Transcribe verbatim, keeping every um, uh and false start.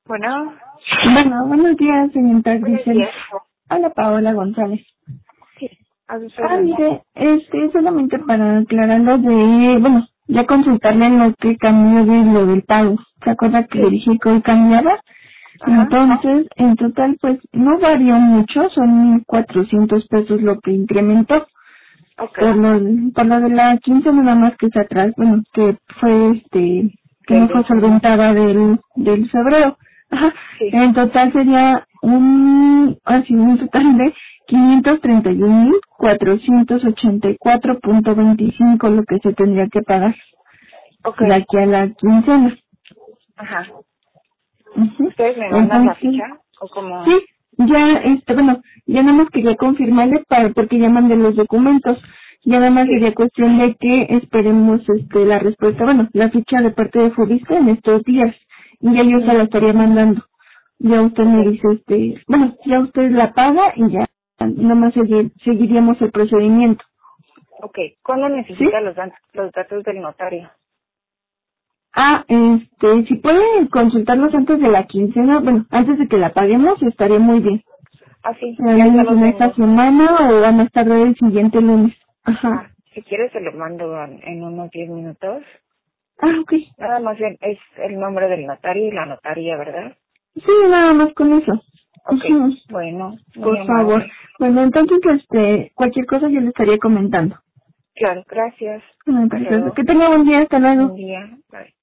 Bueno, Bueno, buenos días, señorita buenos Grisel. días. Hola, Paola González. Sí, a sus Ah, órdenes. mire, este, solamente para aclarar lo de, bueno, ya consultarle en lo que cambió de lo del pago. ¿Se acuerda que le Sí. dije que hoy cambiaba? Ajá. Entonces, en total, pues, no varió mucho, son cuatrocientos pesos lo que incrementó. Ok. Por lo, por lo de la quince nada más que está atrás, bueno, que fue este, que Del no fue veintiuno. solventada del, del febrero. Ajá. Sí. En total sería un, así, un total de quinientos treinta y un mil cuatrocientos ochenta y cuatro punto veinticinco lo que se tendría que pagar Ok. de aquí a la quincena. Ajá. Ujú. ¿Ustedes me mandan la Entonces, ficha? ¿O sí, como? ya, este, bueno, ya nada más quería confirmarle para, porque ya mandé los documentos. Ya nada más Sí. sería cuestión de que esperemos, este, la respuesta, bueno, la ficha de parte de Fubista en estos días. Y ya yo se Ujú. la estaría mandando. Ya usted Ok. me dice, este, bueno, ya usted la paga y ya, nada más segui- seguiríamos el procedimiento. Ok. ¿Cuándo ¿Sí? necesita los, dan- los datos del notario? Ah, este, si puede consultarlos antes de la quincena, bueno, antes de que la paguemos, estaría muy bien. Ah, sí. Al Ya, ya menos lo en esta tengo. semana o a más tarde el siguiente lunes. Ajá. Ah, si quieres se lo mando en, en unos diez minutos. Ah, ok. Nada más bien es el nombre del notario y la notaría, ¿verdad? Sí, nada más con eso. Ok. Ujú. Bueno, muy Por favor. amable. Bueno, entonces, este, cualquier cosa yo le estaría comentando. Claro, gracias. Ah, Hasta perfecto. luego. Que tenga buen día. Hasta luego. Buen día. Bye.